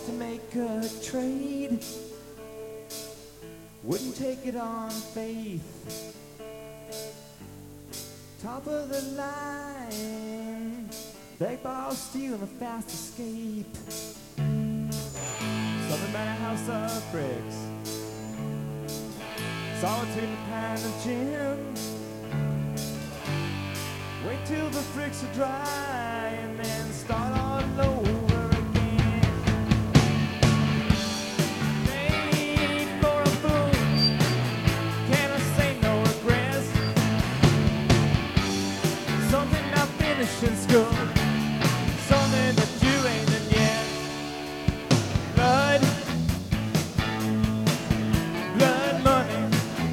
to make a trade, wouldn't take it on faith. Top of the line, beg, borrow, steal, and a fast escape. Something about a house of bricks, solitude and a pint of gin. Wait till the bricks are dry and then start all over again. Made for a fool, can I say no regrets? Something I finished in school, something that you ain't done yet. Blood, blood money,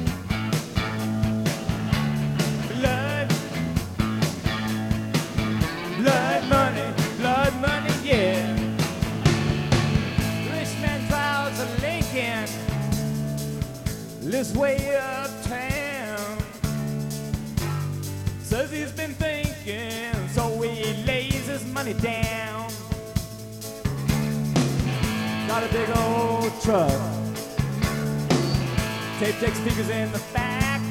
blood, blood money, yeah. Rich man clouds a Lincoln lives way uptown. Says he's been thinking, so he lays his money down. Got a big old truck, tape deck speakers in the back.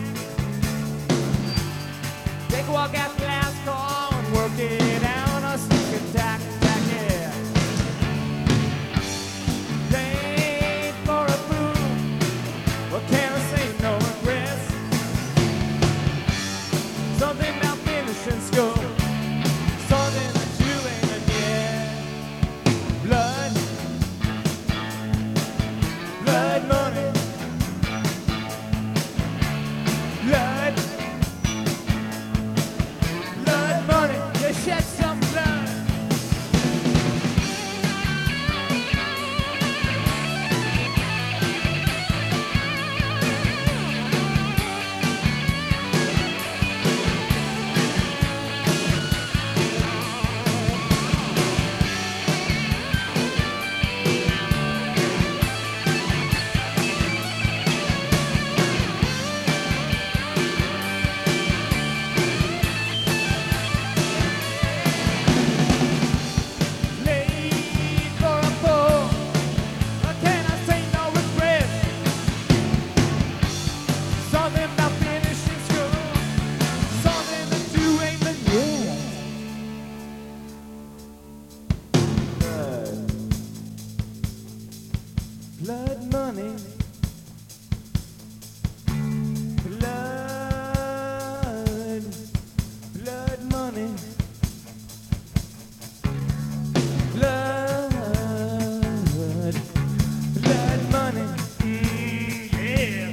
Take a walk out the last call and work it out on a sneak attack, yeah. Paid for a fool, what can I say, no regrets. Something about finishing school, something that you ain't done yet. Blood, blood money, blood, blood money, you shed some blood. Made for a fool, what can I say, no regrets. Something about finishing school, something that you ain't done yet. Blood money, blood money, blood money, yeah.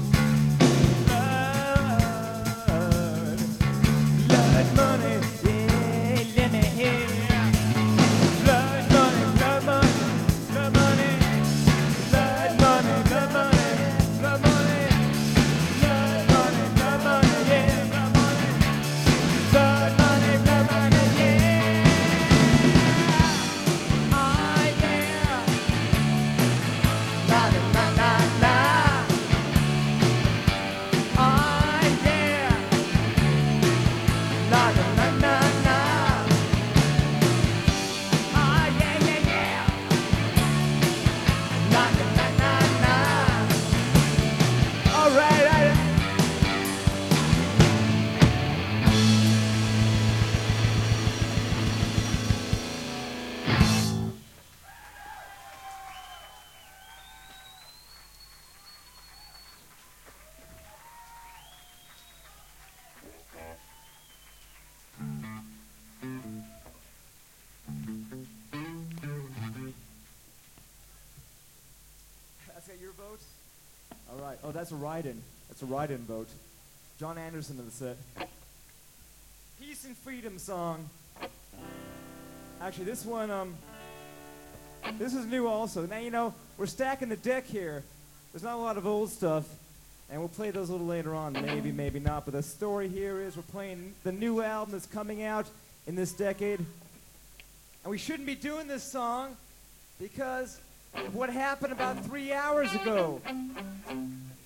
Blood money, yeah, let me hear ya. Blood money, blood money, blood money, blood money, blood money, blood money, blood money, blood money, yeah, blood money, blood money, blood money, yeah. Oh, yeah. La, la, la, la, la. Oh, yeah. La, la, la, la, la. Oh, yeah, yeah, yeah. La, la, la, la, la. All right, all right. That's got your vote? All right. Oh, that's a write-in. That's a write-in vote. John Anderson of the set. Peace and Freedom song. Actually, this one, this is new also. Now, you know, we're stacking the deck here. There's not a lot of old stuff, and we'll play those a little later on. Maybe, maybe not. But the story here is we're playing the new album that's coming out in this decade. And we shouldn't be doing this song because of what happened about 3 hours ago.